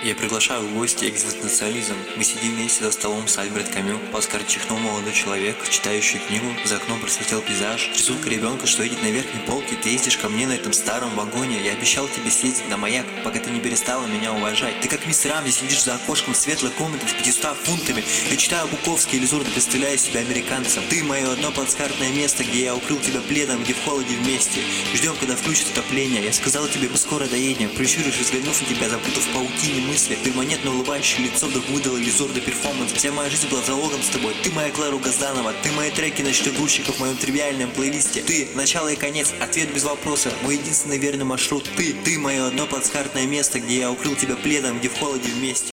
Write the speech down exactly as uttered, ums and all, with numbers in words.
Я приглашаю в гости экзистенциализм. Мы сидим вместе за столом с Альберт Камю. Оскар чихнул молодой человек, читающий книгу. За окном просветлел пейзаж. Рисунка ребенка, что едет на верхней полке. Ты ездишь ко мне на этом старом вагоне. Я обещал тебе съездить на маяк, пока ты не перестала меня уважать. Ты как мисс Рамзи сидишь за окошком светлой комнаты с пятьюстами фунтами. Я читаю Буковский или Зурда, представляю себя американцем. Ты мое одно плацкартное место, где я укрыл тебя пледом, где в холоде вместе. Ждем, когда включат отопление. Я сказал тебе, мы скоро доедем. Прищуришь, взглянув на тебя, запутав в паутине мысли. Перманентно улыбающее лицо вдруг выдало Лизорда перформанс. Вся моя жизнь была залогом с тобой. Ты моя Клару Газданова. Ты мои треки ночных грузчиков в моем тривиальном плейлисте. Ты начало и конец, ответ без вопроса. Мой единственный верный маршрут. Ты, ты мое одно плацкартное место, где я укрыл тебя пледом, где в холоде вместе.